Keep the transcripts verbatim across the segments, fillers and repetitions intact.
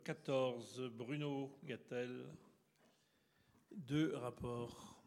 quatorze, Bruno Gattel. Deux rapports.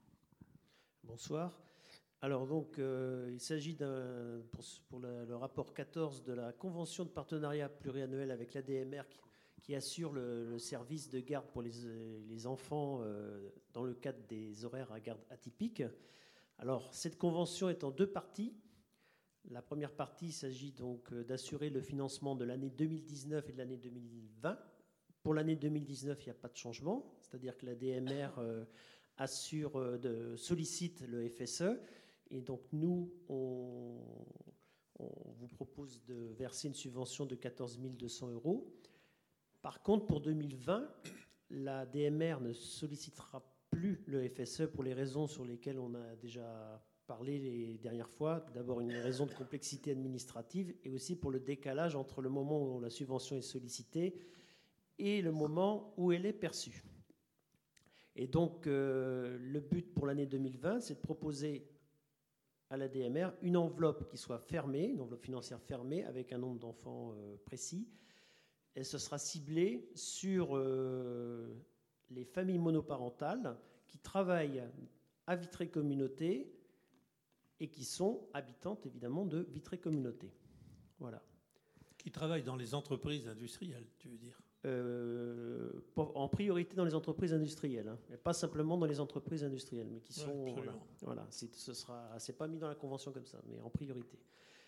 Bonsoir. Alors donc, euh, il s'agit d'un, pour, pour le, le rapport quatorze de la convention de partenariat pluriannuel avec l'A D M R qui, qui assure le, le service de garde pour les, les enfants euh, dans le cadre des horaires à garde atypiques. Alors, cette convention est en deux parties. La première partie, il s'agit donc d'assurer le financement de l'année deux mille dix-neuf et de l'année deux mille vingt. Pour l'année deux mille dix-neuf, il n'y a pas de changement, c'est-à-dire que l'A D M R euh, assure, euh, de, sollicite le F S E, et donc nous, on, on vous propose de verser une subvention de quatorze mille deux cents euros. Par contre, pour deux mille vingt, la D M R ne sollicitera plus le F S E pour les raisons sur lesquelles on a déjà parlé les dernières fois. D'abord, une raison de complexité administrative et aussi pour le décalage entre le moment où la subvention est sollicitée et le moment où elle est perçue. Et donc, euh, le but pour l'année deux mille vingt, c'est de proposer à la D M R une enveloppe qui soit fermée, une enveloppe financière fermée avec un nombre d'enfants euh, précis. Et ce sera ciblé sur euh, les familles monoparentales qui travaillent à Vitré Communauté et qui sont habitantes, évidemment, de Vitré Communauté. Voilà. Qui travaillent dans les entreprises industrielles, tu veux dire ? euh, En priorité dans les entreprises industrielles, hein, mais pas simplement dans les entreprises industrielles, mais qui sont... Ouais, voilà, voilà, c'est, ce sera, c'est pas mis dans la convention comme ça, mais en priorité.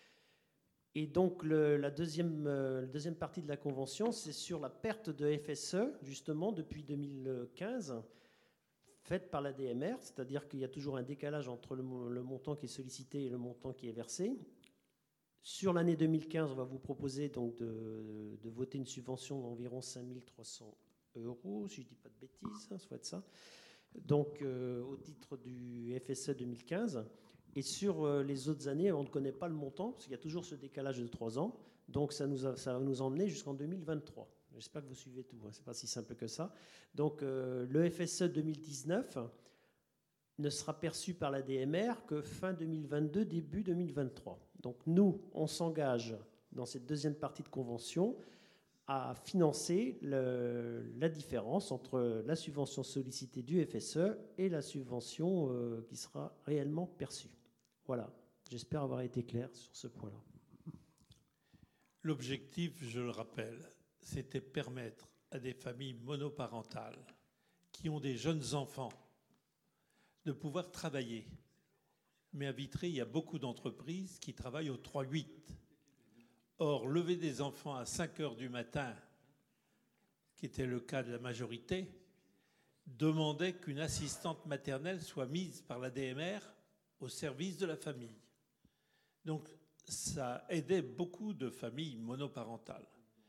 Et donc, le, la, deuxième, euh, la deuxième partie de la convention, c'est sur la perte de F S E, justement, depuis deux mille quinze, faite par la D M R, c'est-à-dire qu'il y a toujours un décalage entre le, le montant qui est sollicité et le montant qui est versé. Sur l'année deux mille quinze, on va vous proposer donc de, de voter une subvention d'environ cinq mille trois cents euros, si je ne dis pas de bêtises, ça doit être ça, donc euh, au titre du F S E deux mille quinze. Et sur euh, les autres années, on ne connaît pas le montant, parce qu'il y a toujours ce décalage de trois ans, donc ça, nous a, ça va nous emmener jusqu'en deux mille vingt-trois. J'espère que vous suivez tout, hein. Ce n'est pas si simple que ça. Donc euh, le F S E deux mille dix-neuf ne sera perçu par la D M R que fin deux mille vingt-deux, début deux mille vingt-trois. Donc nous, on s'engage dans cette deuxième partie de convention à financer le, la différence entre la subvention sollicitée du F S E et la subvention euh, qui sera réellement perçue. Voilà, j'espère avoir été clair sur ce point-là. L'objectif, je le rappelle, c'était permettre à des familles monoparentales qui ont des jeunes enfants de pouvoir travailler. Mais à Vitré, il y a beaucoup d'entreprises qui travaillent au trois huit. Or, lever des enfants à cinq heures du matin, qui était le cas de la majorité, demandait qu'une assistante maternelle soit mise par la D M R au service de la famille. Donc, ça aidait beaucoup de familles monoparentales.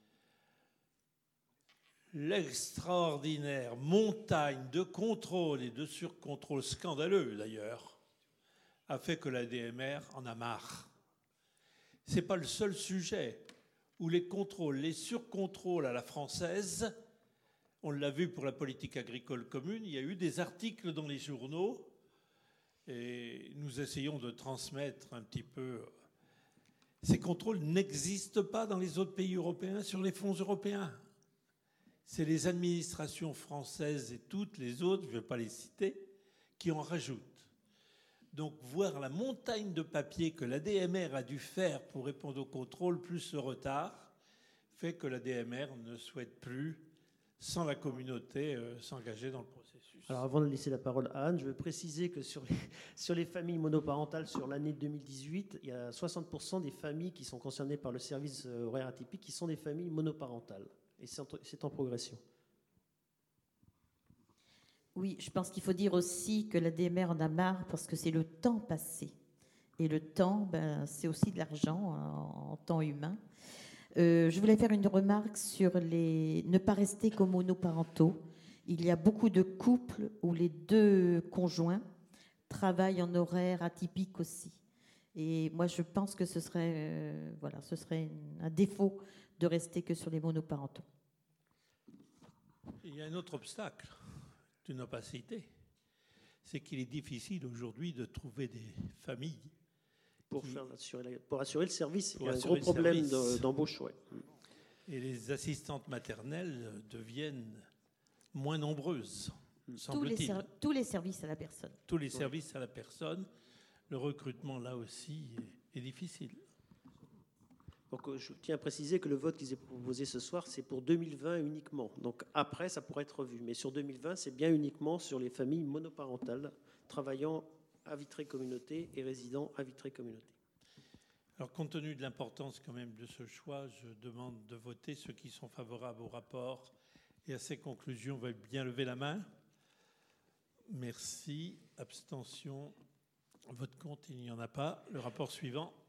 L'extraordinaire montagne de contrôle et de surcontrôle scandaleux, d'ailleurs, a fait que la D M R en a marre. Ce n'est pas le seul sujet où les contrôles, les surcontrôles à la française, on l'a vu pour la politique agricole commune, il y a eu des articles dans les journaux et nous essayons de transmettre un petit peu. Ces contrôles n'existent pas dans les autres pays européens sur les fonds européens. C'est les administrations françaises et toutes les autres, je ne vais pas les citer, qui en rajoutent. Donc, voir la montagne de papier que la D M R a dû faire pour répondre au contrôle, plus ce retard, fait que la D M R ne souhaite plus, sans la communauté, euh, s'engager dans le processus. Alors, avant de laisser la parole à Anne, je veux préciser que sur les, sur les familles monoparentales, sur l'année deux mille dix-huit, il y a soixante pour cent des familles qui sont concernées par le service horaire atypique qui sont des familles monoparentales. Et c'est en, c'est en progression. Oui, je pense qu'il faut dire aussi que la D M R en a marre parce que c'est le temps passé. Et le temps, ben, c'est aussi de l'argent en, en temps humain. Euh, je voulais faire une remarque sur les ne pas rester comme monoparentaux. Il y a beaucoup de couples où les deux conjoints travaillent en horaire atypique aussi. Et moi, je pense que ce serait, euh, voilà, ce serait un défaut de rester que sur les monoparentaux. Il y a un autre obstacle. Tu n'as pas cité, c'est qu'il est difficile aujourd'hui de trouver des familles pour, qui, faire assurer, la, pour assurer le service. Pour il y a un gros problème de, d'embauche. Ouais. Et les assistantes maternelles deviennent moins nombreuses, Tous les, semble-t-il. ser- tous les services à la personne. Tous les services à la personne. Le recrutement, là aussi, est, est difficile. Donc, euh, je tiens à préciser que le vote qui est proposé ce soir, c'est pour deux mille vingt uniquement. Donc après, ça pourrait être revu. Mais sur deux mille vingt, c'est bien uniquement sur les familles monoparentales travaillant à Vitré-Communauté et résidant à Vitré-Communauté. Alors, compte tenu de l'importance quand même de ce choix, je demande de voter. Ceux qui sont favorables au rapport et à ses conclusions veulent bien lever la main. Merci. Abstention. Vote contre, il n'y en a pas. Le rapport suivant.